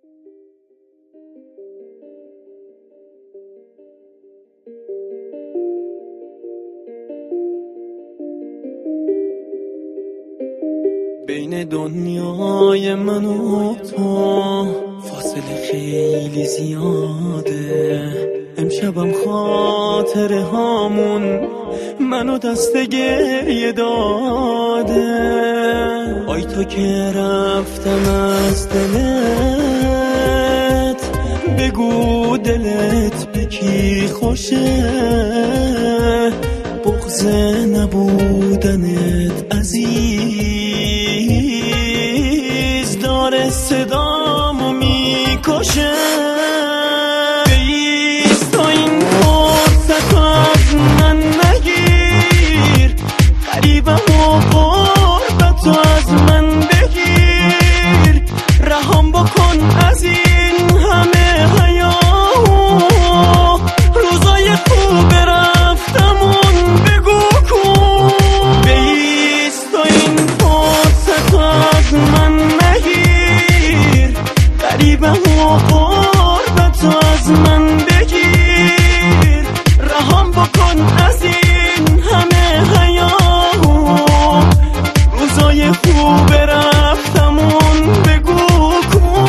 بین دنیای من و تو فاصله خیلی زیاده. امشبم خاطره هامون منو دست گریه داده. آی تو که رفتم از دلت، بگو دلت به کی خوشه. بغض نبودنت عزیز داره صدامو میکشه. بیست تا این فرصت از من نگیر، قریبم و قربتو از من بگیر. رهام بکن از این همه حیاهو، روزای خوب رفتمون بگو کن. بیست تا این فرصت از من نگیر، قریبم و قربتو از من بگیر. رهام بکن از این همه حیاهو، روزای خوب رفتمون بگو کن.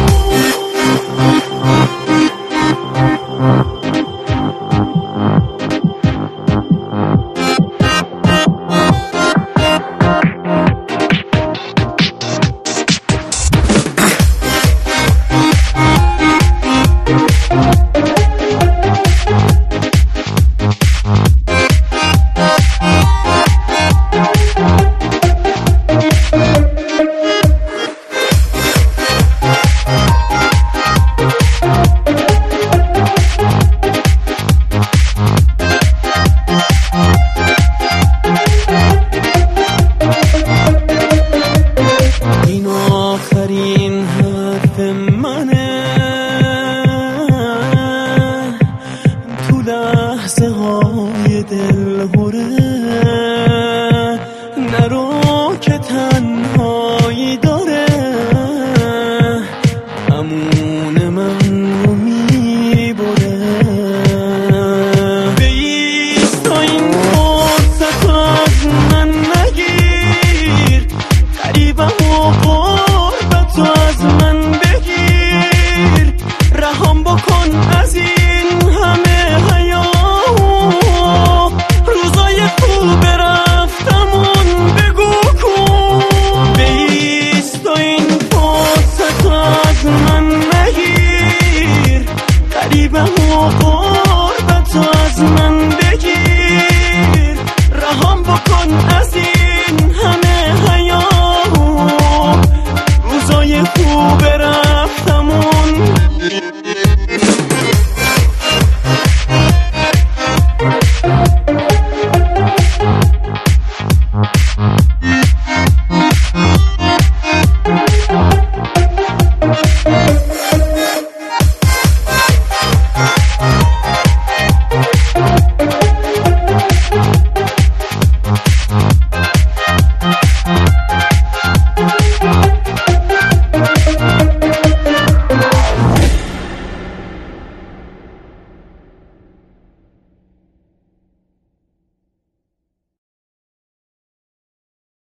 آخرین حرف منه تو لحظه های دلهوره. نرو که تنها